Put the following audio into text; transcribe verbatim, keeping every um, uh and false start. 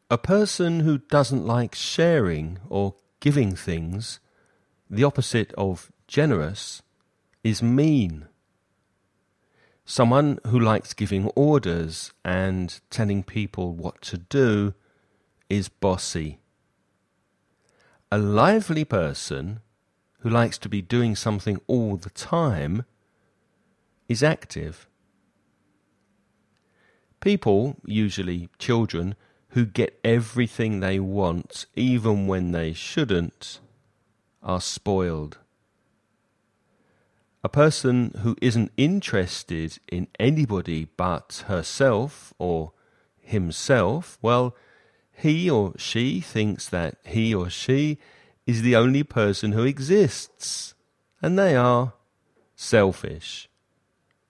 A person who doesn't like sharing or giving things, the opposite of generous, is mean. Someone who likes giving orders and telling people what to do is bossy. A lively person who likes to be doing something all the time is active. People, usually children, who get everything they want even when they shouldn't, are spoiled. A person who isn't interested in anybody but herself or himself, well, he or she thinks that he or she is the only person who exists, and they are selfish.